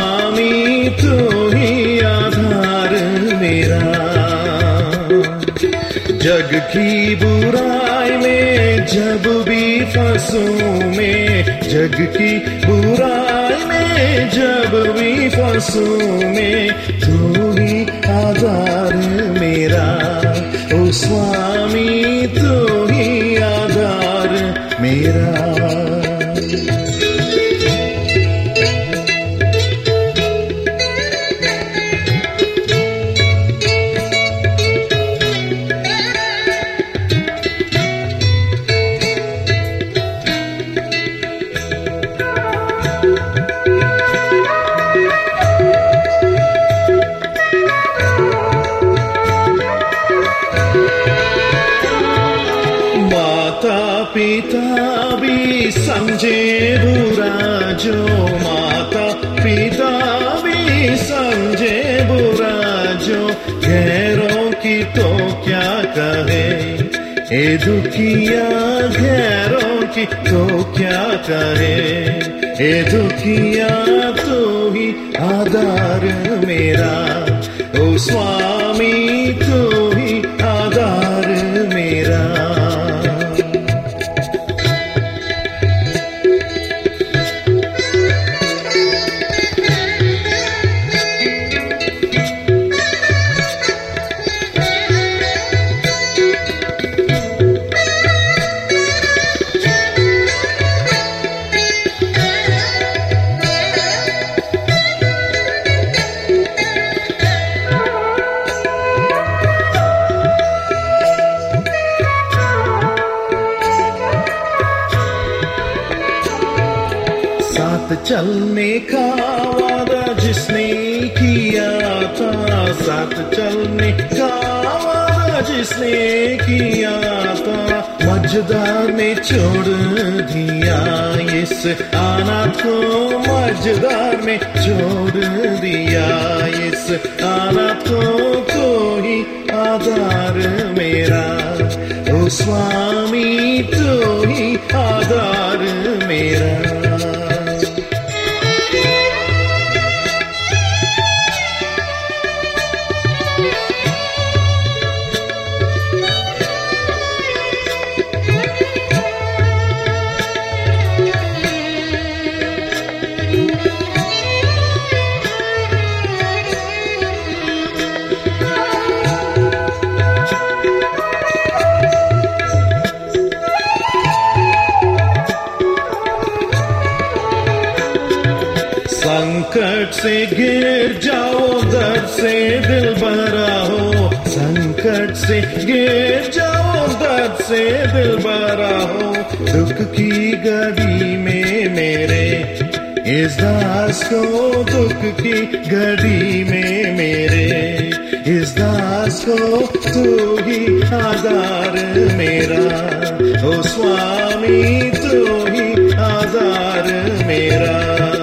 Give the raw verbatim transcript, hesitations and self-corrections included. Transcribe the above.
स्वामी तू ही आधार मेरा। जग की बुराई में जब भी फंसूं मैं, जग की बुराई में जब भी फंसूं मैं, तू ही आधार मेरा। ओ स्वामी तू ही आधार मेरा। पिता भी समझे बुरा जो, माता पिता भी समझे बुरा जो, गैरों की तो क्या कहे ए दुखिया, गैरों की तो क्या कहे ए दुखिया, तू ही आधार मेरा। ओ स्वामी तू ही आधार मेरा। साथ चलने का वादा जिसने किया था, साथ चलने का वादा जिसने किया था, मझदार ने छोड़ दिया इस अनाथ को, मझदार ने छोड़ दिया इस अनाथ को, तो ही आधार मेरा। ओ स्वामी तो ही आधार मेरा। संकट से गिर जाओ, दर्द से दिल भरा हो, संकट से गिर जाओ, दर्द से दिल भरा हो, दुख की घड़ी में मेरे इस दास को, दुख की घड़ी में मेरे इस दास को, तू ही आधार मेरा। ओ स्वामी तू ही आधार मेरा।